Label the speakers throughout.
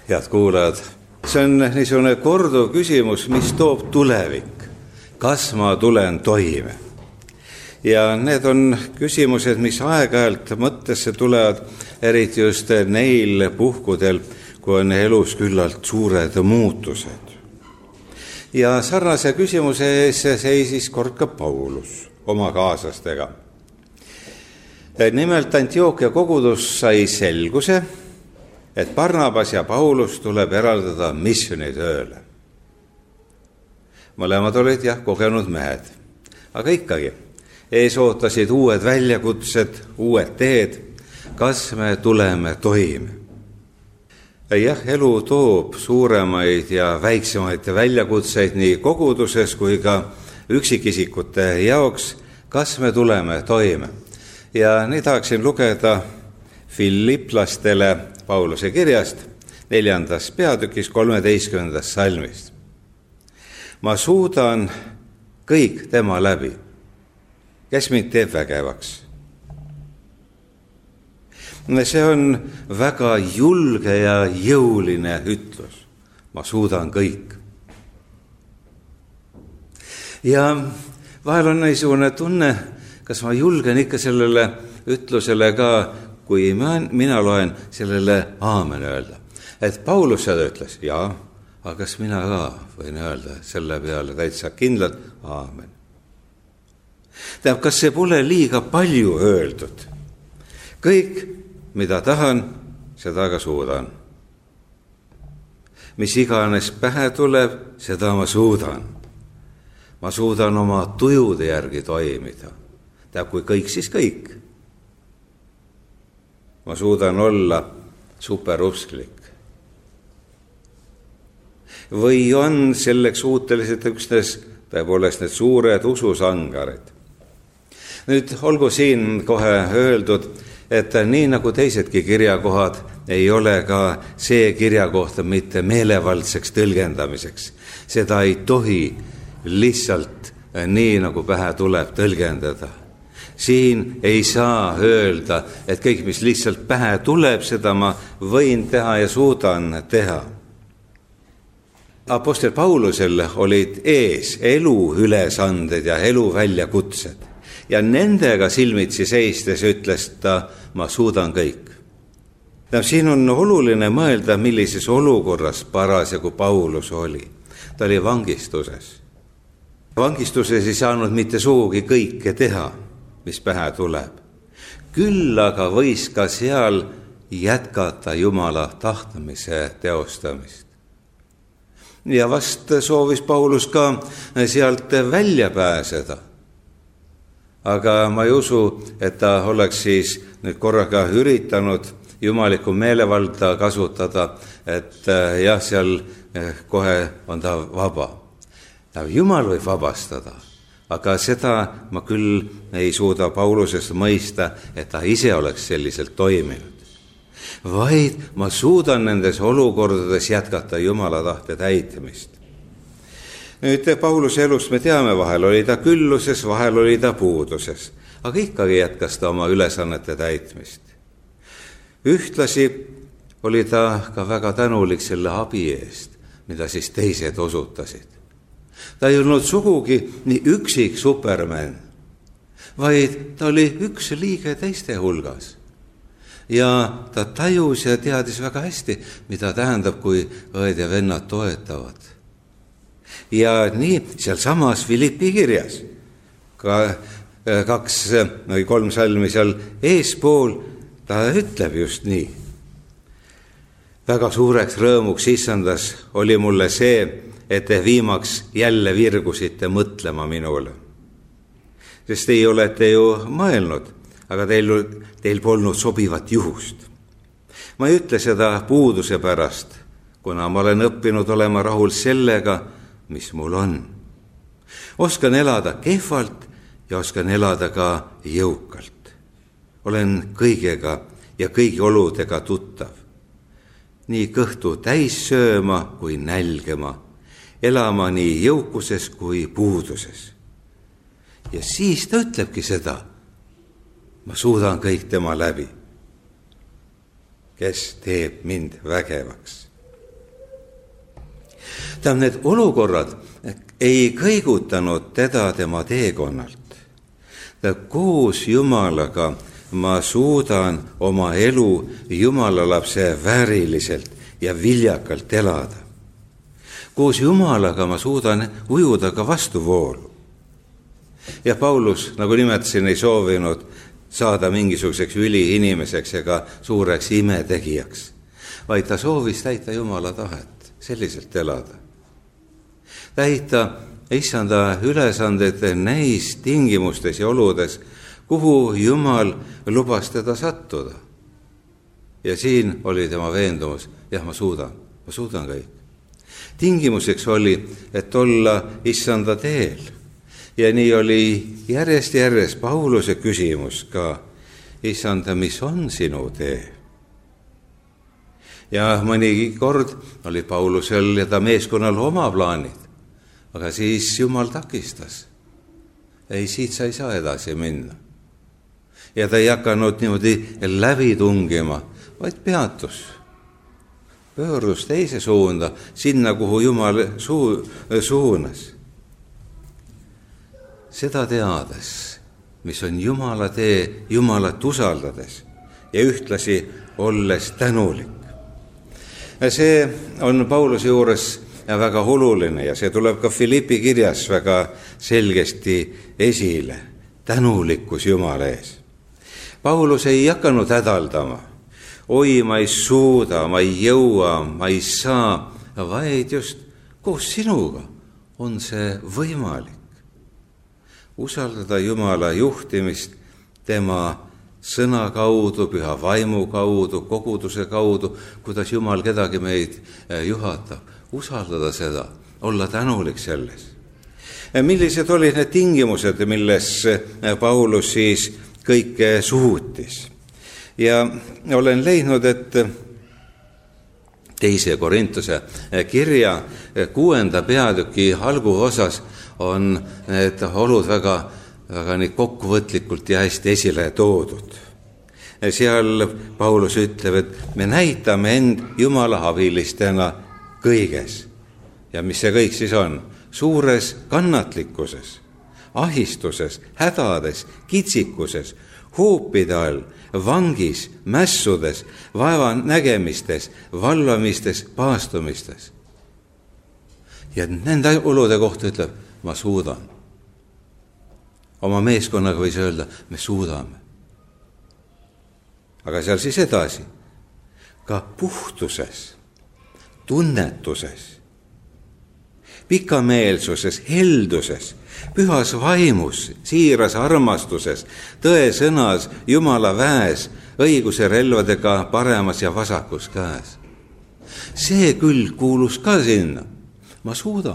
Speaker 1: Head kuulajad, see on niisugune korduv küsimus, mis toob tulevik. Kas ma tulen toime? Ja need on küsimused, mis aeg-ajalt mõttesse tulevad, eriti just neil puhkudel, kui on elus küllalt suured muutused. Ja sarnase küsimuse ees seisis kord ka Paulus oma kaaslastega. Nimelt Antiochia kogudus sai selguse, et Barnabas ja Paulus tuleb eraldada missioonitööle. Mõlemad olid kogenud mehed, aga ikkagi ees ootasid uued väljakutsed, uued teed, kas me tuleme toime. Elu toob suuremaid ja väiksemaid väljakutseid nii koguduses kui ka üksikisikute jaoks, kas me tuleme toime. Ja nii tahaksin lugeda Filiplastele Pauluse kirjast 4. peatükis 13. salmist. Ma suudan kõik tema läbi, kes mind teeb vägevaks. See on väga julge ja jõuline ütlus. Ma suudan kõik. Ja vahel on niisugune tunne, kas ma julgen ikka sellele ütlusele ka, kui mina loen sellele aamen öelda. Et Paulus seda ütles, jaa, aga kas mina ka võin öelda selle peale täitsa kindlalt aamen. Tähendab, kas see pole liiga palju öeldud? Kõik, mida tahan, seda ka suudan. Mis iganes pähe tuleb, seda ma suudan. Ma suudan oma tujude järgi toimida. Tähendab, kui kõik, siis kõik. Ma suudan olla superusklik. Või on selleks suutelised üksnes tõepoolest need suured ususangarid. Nüüd olgu siin kohe öeldud, et nii nagu teisedki kirjakohad ei ole ka see kirjakohta mitte meelevaldseks tõlgendamiseks. Seda ei tohi lihtsalt nii nagu pähe tuleb tõlgendada. Siin ei saa öelda, et kõik, mis lihtsalt pähe tuleb, seda ma võin teha ja suudan teha. Apostel Paulusel olid ees elu ülesanded ja elu väljakutsed. Ja nendega silmitsi seistes ütles ta, ma suudan kõik. Siin on oluline mõelda, millises olukorras parasjagu Paulus oli. Ta oli vangistuses. Vangistuses ei saanud mitte sugugi kõike teha, mis pähe tuleb. Küll aga võis ka seal jätkata Jumala tahtmise teostamist. Ja vast soovis Paulus ka sealt välja pääseda. Aga ma ei usu, et ta oleks siis nüüd korraga üritanud jumalikku meelevalda kasutada, et seal kohe on ta vaba. Jumal võib vabastada, aga seda ma küll ei suuda Paulusest mõista, et ta ise oleks selliselt toiminud. Vaid ma suudan nendes olukordades jätkata Jumala tahte täitmist. Nüüd Pauluse elust me teame, vahel oli ta külluses, vahel oli ta puuduses, aga ikkagi jätkas ta oma ülesannete täitmist. Ühtlasi oli ta ka väga tänulik selle abi eest, mida siis teised osutasid. Ta ei olnud sugugi nii üksik superman, vaid ta oli üks liige teiste hulgas. Ja ta tajus ja teadis väga hästi, mida tähendab, kui õed ja vennad toetavad. Ja nii seal samas Filippi kirjas, ka 2 või 3 salmi seal eespool, ta ütleb just nii. Väga suureks rõõmuks issandas oli mulle see, et te viimaks jälle virgusite mõtlema minule. Sest teie olete ju mõelnud, aga teil polnud sobivat juhust. Ma ei ütle seda puuduse pärast, kuna ma olen õppinud olema rahul sellega, mis mul on. Oskan elada kehvalt ja oskan elada ka jõukalt. Olen kõigega ja kõigi oludega tuttav. Nii kõhtu täis sööma kui nälgema, elama nii jõukuses kui puuduses. Ja siis ta ütlebki seda, ma suudan kõik tema läbi, kes teeb mind vägevaks. Need olukorrad ei kõigutanud teda tema teekonnalt. Koos Jumalaga ma suudan oma elu Jumala lapse vääriliselt ja viljakalt elada. Koos Jumalaga ma suudan ujuda ka vastuvoolu. Ja Paulus, nagu nimetasin, ei soovinud saada mingisuguseks üliinimeseks ega suureks imetegijaks, vaid ta soovis täita Jumala tahet, selliselt elada. Täita issanda ülesanded neis tingimustes ja oludes, kuhu Jumal lubas teda sattuda. Ja siin oli tema veendumus, jah, ma suudan kõik. Tingimuseks oli, et olla issanda teel. Ja nii oli järjest Pauluse küsimus ka, issanda, mis on sinu tee? Ja mõni kord oli Paulusel ja ta meeskonnal oma plaanid, aga siis Jumal takistas. Ei, siit sa ei saa edasi minna. Ja ta ei hakanud niimoodi läbi tungima, vaid peatus. Pöördus teise suunda, sinna, kuhu Jumal suunas. Seda teades, mis on Jumala tee, Jumalat usaldades ja ühtlasi olles tänulik. See on Pauluse juures väga oluline ja see tuleb ka Filippi kirjas väga selgesti esile. Tänulikkus Jumala ees. Paulus ei hakanud hädaldama. Oi, ma ei suuda, ma ei jõua, ma ei saa, vaid just koos sinuga on see võimalik. Usaldada Jumala juhtimist tema sõna kaudu, püha vaimu kaudu, koguduse kaudu, kuidas Jumal kedagi meid juhatab. Usaldada seda, olla tänulik selles. Millised olid need tingimused, milles Paulus siis kõike suutis? Ja olen leidnud, et 2. Korintuse kirja 6. peatüki alguosas on need olud väga nii kokkuvõtlikult ja hästi esile toodud. Seal Paulus ütleb, et me näitame end Jumala abilistena kõiges. Ja mis see kõik siis on? Suures kannatlikkuses, ahistuses, hädades, kitsikuses, hoopide all, vangis, mässudes, vaeva nägemistes, valvamistes, paastumistes. Ja nende olude kohta ütleb, ma suudan. Oma meeskonnaga võis öelda, me suudame. Aga seal siis edasi, ka puhtuses, tunnetuses, pikameelsuses, helduses, pühas vaimus, siiras armastuses, tõe sõnas, Jumala väes, õiguse relvadega paremas ja vasakus käes. See küll kuulus ka sinna. Ma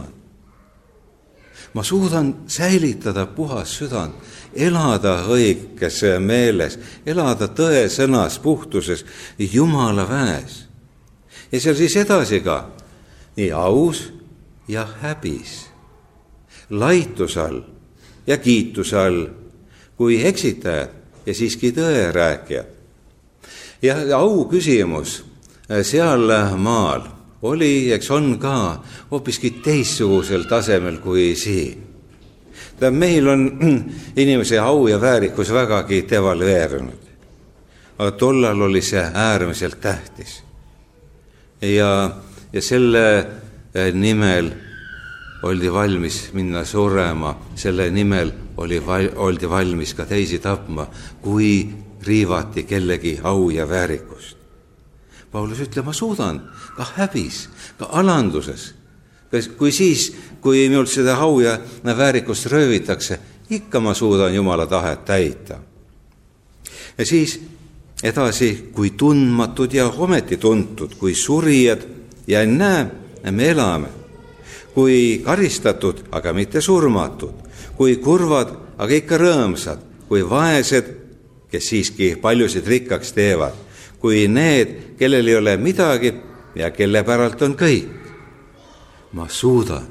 Speaker 1: suudan säilitada puhas südant, elada õiges meeles, elada tõe sõnas, puhtuses, Jumala väes. Ja seal siis edasi ka, nii aus ja häbis, laituse all ja kiituse all, kui eksitajad ja siiski tõe rääkijad. Ja au küsimus seal maal oli, eks on ka hoopiski teistsugusel tasemel kui siin. Meil on inimese au ja väärikus vägagi devalveerunud. Aga tollal oli see äärmiselt tähtis. Ja selle nimel oldi valmis minna surema, selle nimel oldi valmis ka teisi tapma, kui riivati kellegi au ja väärikust. Paulus ütleb, ma suudan ka häbis, ka alanduses. Kui siis, kui minult seda au ja väärikust röövitakse, ikka ma suudan Jumala tahet täita. Ja siis edasi, kui tundmatud ja ometi tuntud, kui surijad ja näe, me elame. Kui karistatud, aga mitte surmatud. Kui kurvad, aga ikka rõõmsad. Kui vaesed, kes siiski paljusid rikkaks teevad. Kui need, kellel ei ole midagi ja kelle päralt on kõik. Ma suudan.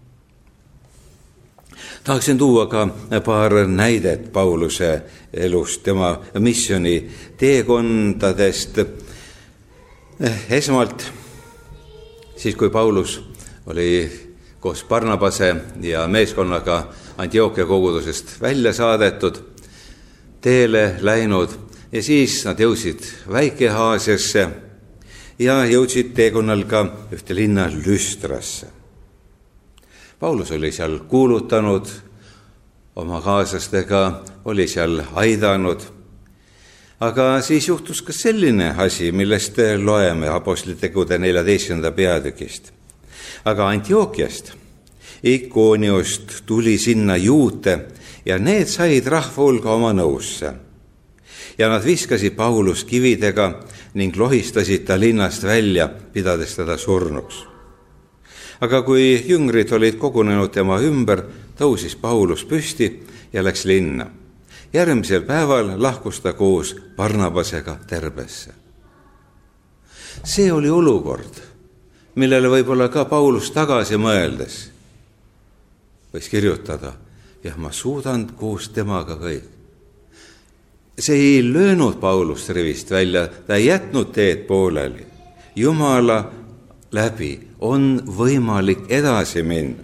Speaker 1: Tahaksin tuua ka paar näidet Pauluse elust, tema missiooni teekondadest. Esmalt, siis kui Paulus oli koos Barnabase ja meeskonnaga Antiochia kogudusest välja saadetud, teele läinud ja siis nad jõudsid Väike-Aasiasse ja jõudsid teekonnal ka ühte linna Lüstrasse. Paulus oli seal kuulutanud, oma kaaslastega oli seal aidanud, aga siis juhtus ka selline asi, millest loeme Apostlitegude 14. peatükist. Aga Antiochiast, Ikooniust tuli sinna juute ja need said rahva hulga oma nõusse. Ja nad viskasid Paulus kividega ning lohistasid ta linnast välja, pidades teda surnuks. Aga kui jüngrid olid kogunenud tema ümber, tõusis Paulus püsti ja läks linna. Järgmisel päeval lahkus ta koos Barnabasega Terbesse. See oli olukord, millele võib-olla ka Paulus tagasi mõeldes võis kirjutada, jah, ma suudan koos temaga kõik. See ei löönud Paulust rivist välja, ta ei jätnud teed pooleli. Jumala läbi on võimalik edasi minna.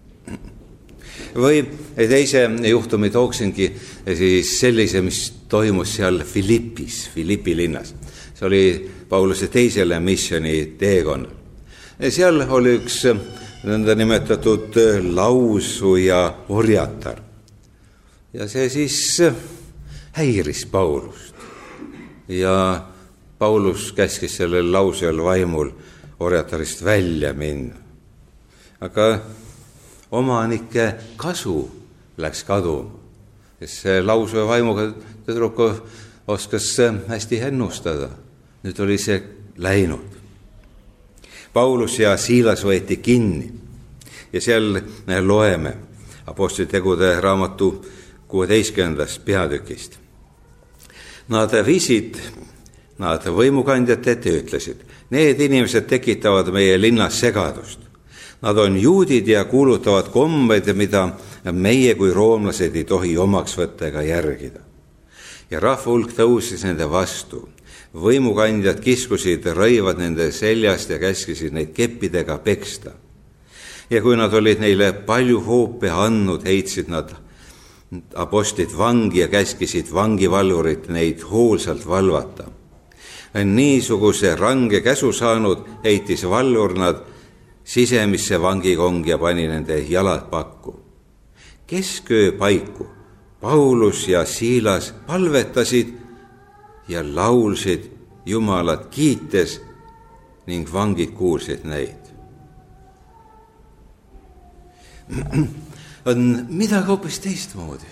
Speaker 1: Või teise juhtumi tooksingi siis sellise, mis toimus seal Philippi linnas. See oli Pauluse teisele missiooni teekonnal. Seal oli üks nõnda nimetatud lausuja orjatar. Ja see siis häiris Paulust. Ja Paulus käskis sellel lausujal vaimul orjatarist välja minna. Aga omanike kasu läks kaduma. See lausuja vaimuga tüdruku oskas hästi ennustada. Nüüd oli see läinud. Paulus ja Siilas võeti kinni ja seal loeme Apostlitegude raamatu 16. peatükist. Nad viisid nad võimukandjate ette ja ütlesid, need inimesed tekitavad meie linnas segadust. Nad on juudid ja kuulutavad kombeid, mida meie kui roomlased ei tohi omaks võtta ega järgida. Ja rahva hulk tõusis nende vastu. Võimukandjad kiskusid rõivad nende seljast ja käskisid neid keppidega peksta. Ja kui nad olid neile palju hoope andnud, heitsid nad apostlid vangi ja käskisid vangivalvurit neid hoolsalt valvata. Niisuguse range käsu saanud heitis valvur nad sisemisse vangikongi ja pani nende jalad pakku. Kesköö paiku Paulus ja Siilas palvetasid ja laulsid Jumalat kiites ning vangid kuulsid neid. On midagi hoopis teistmoodi.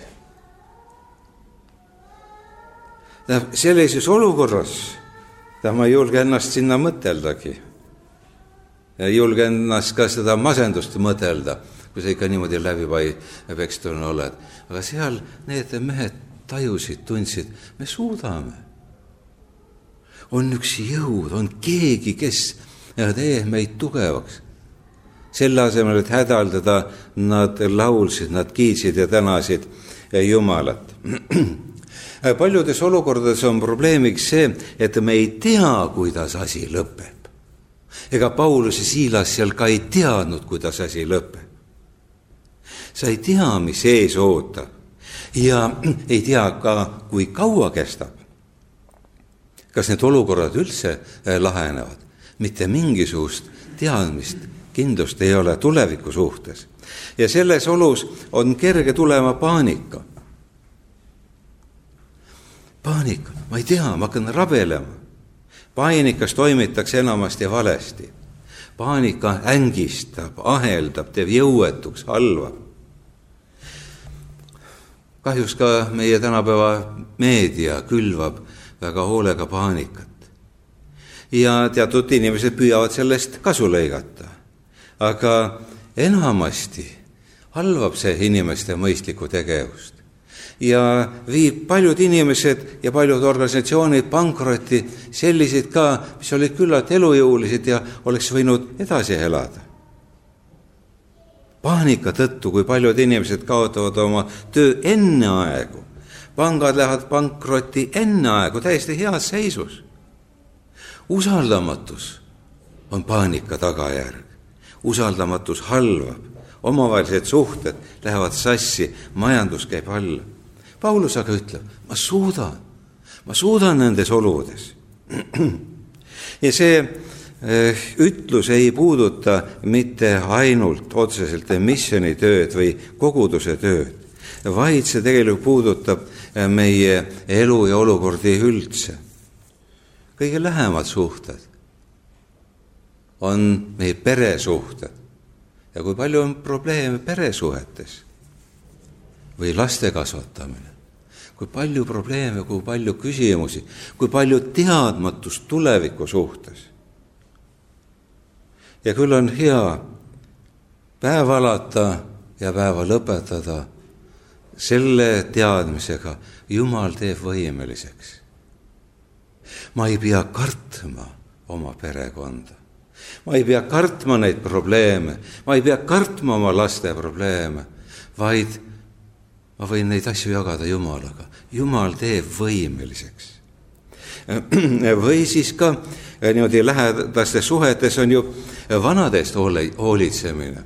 Speaker 1: Sellises olukorras ma ei julge ennast sinna mõteldagi. Ja ei julge ennast ka seda masendust mõtelda, kui sa ikka niimoodi läbipekstuna oled. Aga seal need mehed tajusid, tundsid, me suudame. On üks jõud, on keegi, kes teeb meid tugevaks. Selle asemel, et hädaldada, nad laulsid, nad kiitsid ja tänasid Jumalat. Paljudes olukordades on probleemiks see, et me ei tea, kuidas asi lõpeb. Ega Paulus ja Siilas seal ka ei teadnud, kuidas asi lõpeb. Sa ei tea, mis ees ootab ja ei tea ka, kui kaua kestab. Kas need olukorrad üldse lahenevad? Mitte mingisugust teadmist, kindlust ei ole tuleviku suhtes. Ja selles olus on kerge tulema paanika. Paanika, ma ei tea, ma hakkan rabelema. Paanikas toimitakse enamasti valesti. Paanika ängistab, aheldab, teeb jõuetuks, halvab. Kahjuks ka meie tänapäeva meedia külvab väga hoolega paanikat. Ja teatud inimesed püüavad sellest kasu lõigata. Aga enamasti halvab see inimeste mõistlikku tegevust. Ja viib paljud inimesed ja paljud organisatsioonid pankrotti, sellised ka, mis olid küllalt elujõulised ja oleks võinud edasi elada. Paanika tõttu, kui paljud inimesed kaotavad oma töö enne aegu. Pangad lähevad pankrotti enne aegu, täiesti heas seisus. Usaldamatus on paanika tagajärg. usaldamatus halvab, omavahelised suhted lähevad sassi, majandus käib alla. Paulus aga ütleb, ma suudan nendes oludes. Ja see ütlus ei puuduta mitte ainult otseselt missioonitööd või koguduse tööd, vaid see tegelikult puudutab meie elu ja olukordi üldse. Kõige lähemad suhted on meie peresuhted. Ja kui palju on probleeme peresuhetes või laste kasvatamine, kui palju probleeme, kui palju küsimusi, kui palju teadmatust tuleviku suhtes. Ja küll on hea päev alata ja päeva lõpetada selle teadmisega, Jumal teeb võimeliseks. Ma ei pea kartma oma perekonda. Ma ei pea kartma neid probleeme, ma ei pea kartma oma laste probleeme, vaid ma võin neid asju jagada Jumalaga. Jumal teeb võimeliseks. Või siis ka niimoodi lähedaste suhetes on ju vanadest hoolitsemine.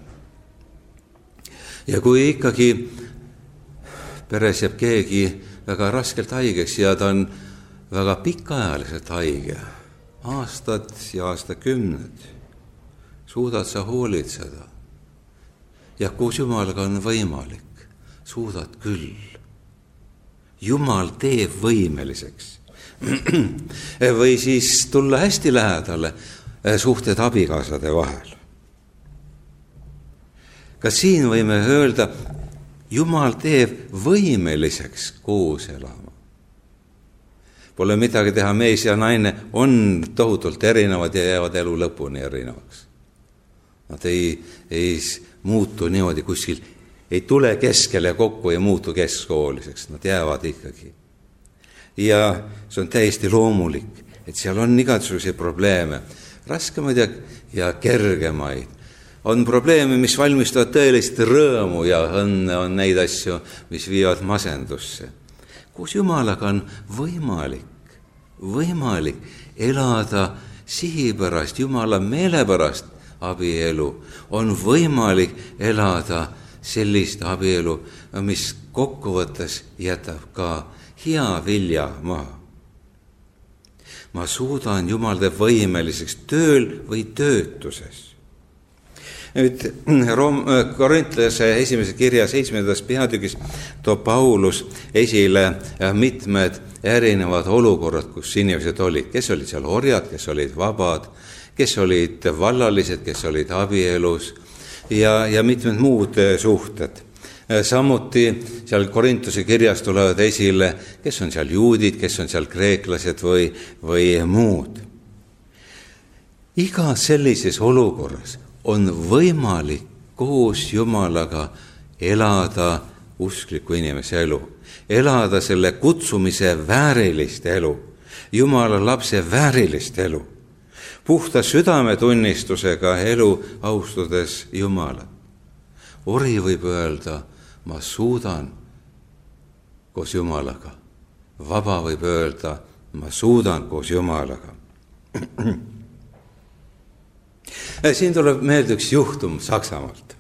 Speaker 1: Ja kui ikkagi peres jääb keegi väga raskelt haigeks ja ta on väga pikaajaliselt haige, aastad ja aastakümned, suudad sa hoolitseda. Ja koos Jumalaga on võimalik, suudad küll. Jumal teeb võimeliseks. Või siis tulla hästi lähedale suhted abikaasade vahel. Ka siin võime öelda, Jumal teeb võimeliseks koos elama. Pole midagi teha, mees ja naine on tohutult erinevad ja jäävad elu lõpuni erinevaks. Nad ei muutu niimoodi kuskil, ei tule keskele kokku ja muutu keskhooliseks, nad jäävad ikkagi. Ja see on täiesti loomulik, et seal on igasuguseid probleeme, raskemaid ja kergemaid. On probleeme, mis valmistavad tõelist rõõmu ja õnne, on neid asju, mis viivad masendusse. Koos Jumalaga on võimalik elada sihipärast, Jumala meelepärast abielu. On võimalik elada sellist abielu, mis kokkuvõttes jätab ka hea vilja maha. Ma suudan Jumal teeb võimeliseks tööl või töötuses. Nüüd Korintlase esimese kirja 7. peatükis toob Paulus esile mitmed erinevad olukorrad, kus inimesed olid. Kes olid seal orjad, kes olid vabad, kes olid vallalised, kes olid abielus ja mitmed muud suhted. Samuti seal Korintuse kirjas tulevad esile, kes on seal juudid, kes on seal kreeklased või muud. Iga sellises olukorras on võimalik koos Jumalaga elada uskliku inimese elu, elada selle kutsumise väärilist elu, Jumala lapse väärilist elu, puhta südametunnistusega elu, austades Jumalat. Ori võib öelda, ma suudan koos Jumalaga. Vaba võib öelda, ma suudan koos Jumalaga. Siin tuleb meelde üks juhtum Saksamaalt.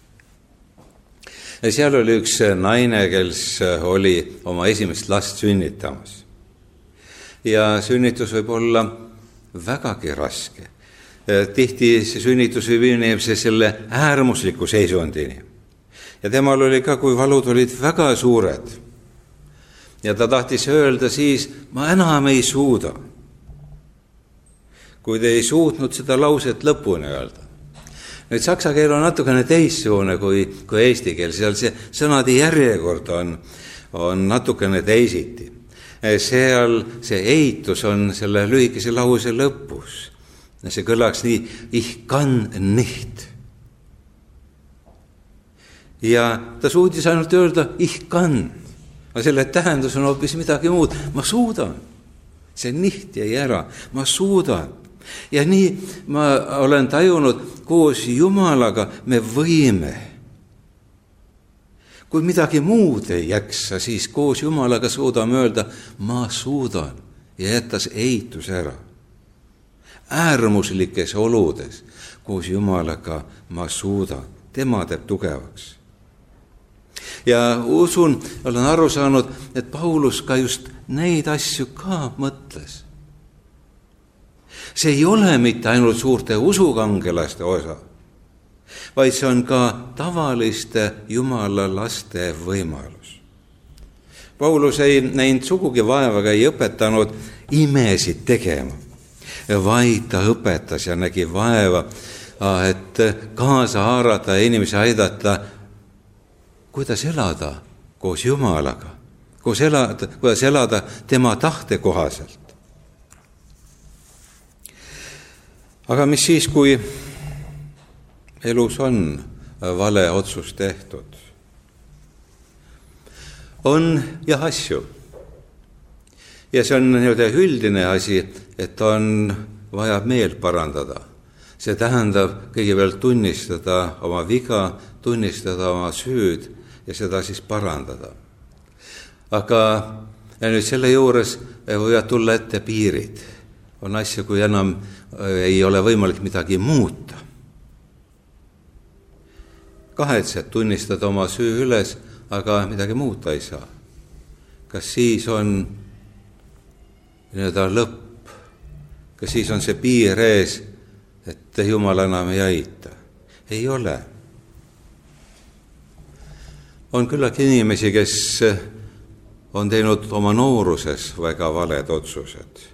Speaker 1: Seal oli üks naine, kes oli oma esimest last sünnitamas. Ja sünnitus võib olla vägagi raske. Tihti see sünnitus võib inimese selle äärmusliku seisundini. Ja temal oli ka, kui valud olid väga suured. Ja ta tahtis öelda siis, ma enam ei suuda. Kui te ei suutnud seda lauset lõpuni öelda. Nüüd saksa keel on natukene teistsugune kui eesti keel. Seal see sõnade järjekord on natukene teisiti. Seal see eitus on selle lühikese lause lõpus. See kõlaks nii, ich kann nicht. Ja ta suudis ainult öelda, ich kann. Aga selle tähendus on hoopis midagi muud. Ma suudan. See nicht jäi ära. Ma suudan. Ja nii ma olen tajunud, koos Jumalaga me võime. Kui midagi muud ei jaksa, siis koos Jumalaga suudame öelda, ma suudan ja jätas eitus ära. Äärmuslikes oludes, koos Jumalaga ma suudan. Tema teeb tugevaks. Ja usun, olen aru saanud, et Paulus ka just neid asju ka mõtles. See ei ole mitte ainult suurte usukangelaste osa, vaid see on ka tavaliste Jumala laste võimalus. Paulus ei näinud sugugi vaeva, ei õpetanud imesid tegema, vaid ta õpetas ja nägi vaeva, et kaasa haarata ja inimesi aidata, kuidas elada koos Jumalaga, kuidas elada tema tahte kohaselt. Aga mis siis, kui elus on vale otsus tehtud? On jah asju. Ja see on üldine asi, et on vaja meelt parandada. See tähendab kõigepealt tunnistada oma viga, tunnistada oma süüd ja seda siis parandada. Aga nüüd selle juures võivad tulla ette piirid. On asju, kui enam ei ole võimalik midagi muuta. Kahetsed tunnistada oma süü üles, aga midagi muuta ei saa. Kas siis on lõpp? Kas siis on see piir ees, et Jumal enam ei aita? Ei ole. On küllalt inimesi, kes on teinud oma nooruses väga valed otsused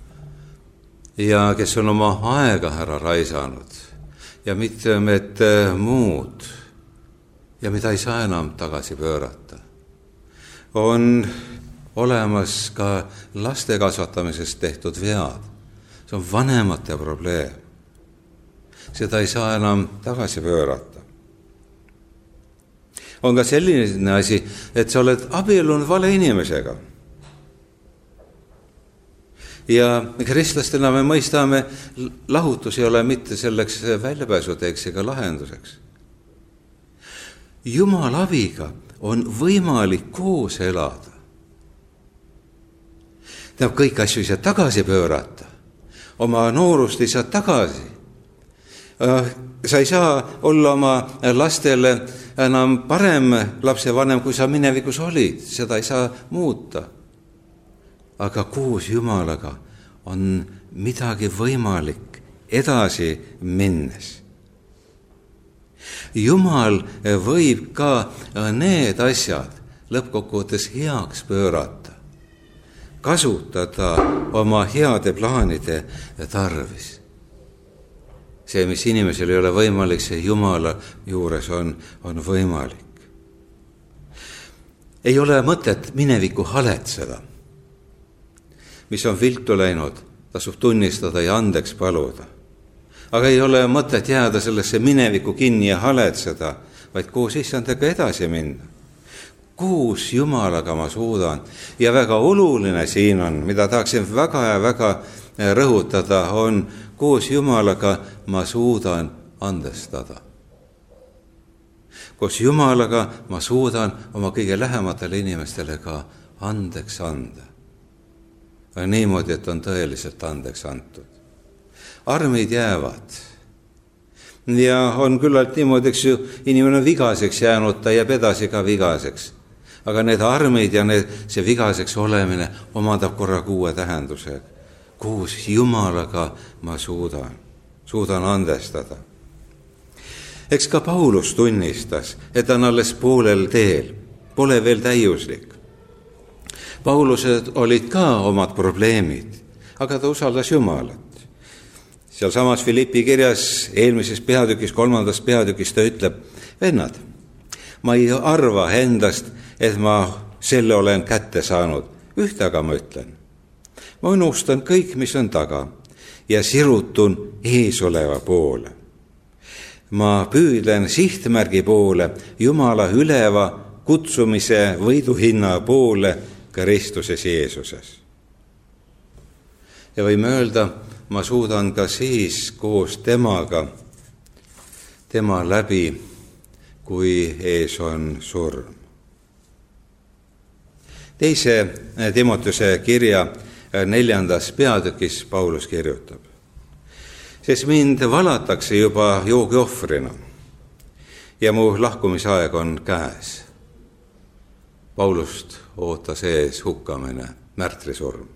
Speaker 1: ja kes on oma aega ära raisanud ja mitmed muud ja mida ei saa enam tagasi pöörata. On olemas ka laste kasvatamisest tehtud vead. See on vanemate probleem. Seda ei saa enam tagasi pöörata. On ka selline asi, et sa oled abiellunud vale inimesega. Ja kristlastena me mõistame, lahutus ei ole mitte selleks väljapääsuteeks ega lahenduseks. Jumal abiga on võimalik koos elada. Tähendab, kõik asju ei saa tagasi pöörata. Oma noorust ei saa tagasi. Sa ei saa olla oma lastele enam parem lapsevanem, kui sa minevikus olid. Seda ei saa muuta. Aga koos Jumalaga on midagi võimalik edasi minnes. Jumal võib ka need asjad lõppkokkuvõttes heaks pöörata, kasutada oma heade plaanide tarvis. See, mis inimesel ei ole võimalik, see Jumala juures on võimalik. Ei ole mõtet minevikku haletseda. Mis on viltu läinud, tasub tunnistada ja andeks paluda. Aga ei ole mõtet jääda sellesse minevikku kinni ja haletseda, vaid koos Issandaga edasi minna. Koos Jumalaga ma suudan. Ja väga oluline siin on, mida tahaksin väga ja väga rõhutada, on koos Jumalaga ma suudan andestada. Koos Jumalaga ma suudan oma kõige lähematele inimestele ka andeks anda. Niimoodi, et on tõeliselt andeks antud. Armid jäävad. Ja on küllalt niimoodi, eks ju, inimene on vigaseks jäänud, ta jääb edasi ka vigaseks. Aga need armid ja see vigaseks olemine omandab korraga uue tähenduse. Koos Jumalaga ma suudan andestada. Eks ka Paulus tunnistas, et on alles poolel teel, pole veel täiuslik. Paulused olid ka omad probleemid, aga ta usaldas Jumalat. Seal samas Filippi kirjas eelmises peatükis, 3. peatükis ta ütleb, vennad, ma ei arva endast, et ma selle olen kätte saanud. Ühte aga ma ütlen. Ma unustan kõik, mis on taga ja sirutun eesoleva poole. Ma püüdlen sihtmärgi poole, Jumala üleva kutsumise võiduhinna poole, Kristuses Jeesuses. Ja võime öelda, ma suudan ka siis koos temaga, tema läbi, kui ees on surm. Teise Timoteuse kirja 4. peatükis Paulus kirjutab. sest mind valatakse juba joogiohvrina ja mu lahkumisaeg on käes. Paulust ootas ees hukkamine, märtrisurm.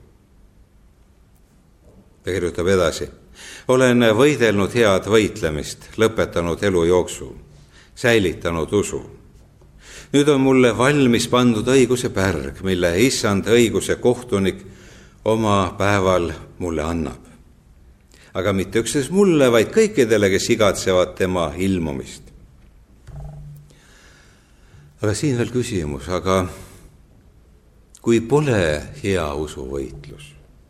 Speaker 1: Ta kirjutab edasi: olen võidelnud head võitlemist, lõpetanud elujooksu, säilitanud usu. Nüüd on mulle valmis pandud õiguse pärg, mille issand õiguse kohtunik oma päeval mulle annab. Aga mitte üksnes mulle, vaid kõikidele, kes igatsevad tema ilmumist. Aga siin veel küsimus, aga kui pole hea usuvõitlus,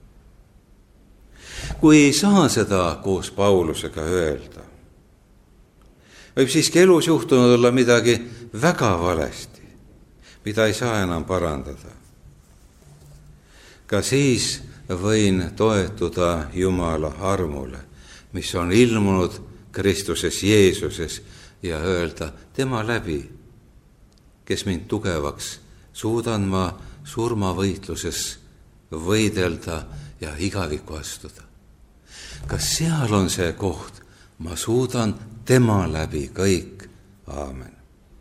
Speaker 1: kui ei saa seda koos Paulusega öelda, võib siiski elus juhtunud olla midagi väga valesti, mida ei saa enam parandada. Ka siis võin toetuda Jumala armule, mis on ilmunud Kristuses Jeesuses, ja öelda tema läbi, kes mind tugevaks, suudan ma surmavõitluses võidelda ja igavikku astuda. Kas seal on see koht? Ma suudan tema läbi kõik. Aamen.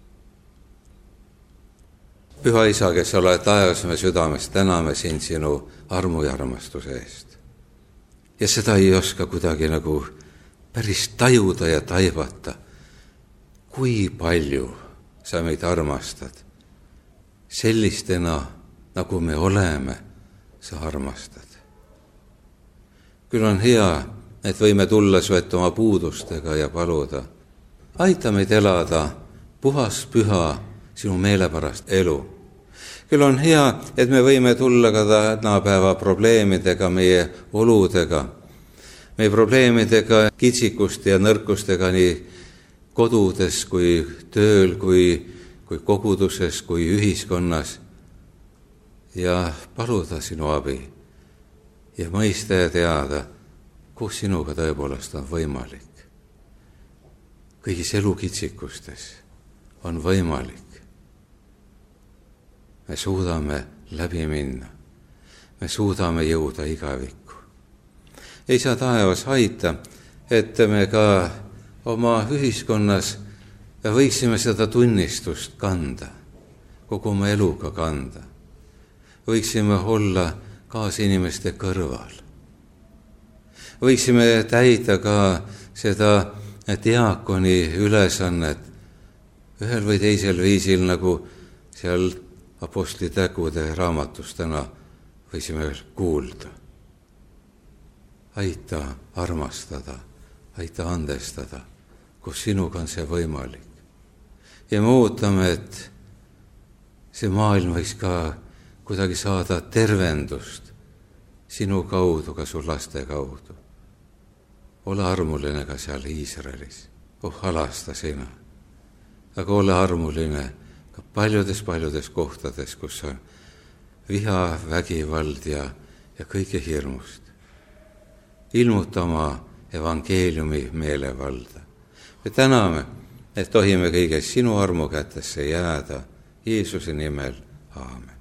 Speaker 1: Püha Isa, kes sa oled taevas, me südames täname sind sinu armu ja armastuse eest. Ja seda ei oska kuidagi nagu päris tajuda ja taibata, kui palju sa meid armastad. Sellistena, nagu me oleme, sa armastad. Küll on hea, et võime tulla su ette oma puudustega ja paluda: aita meid elada puhas, püha, sinu meelepärast elu. Küll on hea, et me võime tulla ka tänapäeva probleemidega, meie oludega, meie probleemidega, kitsikust ja nõrkustega nii kodudes kui tööl, kui koguduses, kui ühiskonnas, ja paluda sinu abi ja mõista ja teada, kus sinuga tõepoolest on võimalik. Kõigis elukitsikustes on võimalik. Me suudame läbi minna. Me suudame jõuda igavikku. Ei saa taevas aita, et me ka oma ühiskonnas võiksime seda tunnistust kanda, kogu oma eluga kanda. Võiksime olla kaasinimeste kõrval. Võiksime täida ka seda diakoni ülesannet ühel või teisel viisil, nagu seal apostlitegude raamatus täna võisime kuulda. Aita armastada, aita andestada, kus sinuga on see võimalik. Ja me ootame, et see maailm võiks ka kuidagi saada tervendust sinu kaudu, ka su laste kaudu. Ole armuline ka seal Iisraelis. Halasta sina. Aga ole armuline ka paljudes kohtades, kus on viha, vägivald ja kõige hirmust. Ilmuta oma evangeeliumi meelevalda. Me täname, et tohime kõiges sinu armu kätesse jääda. Jeesuse nimel. Aamen.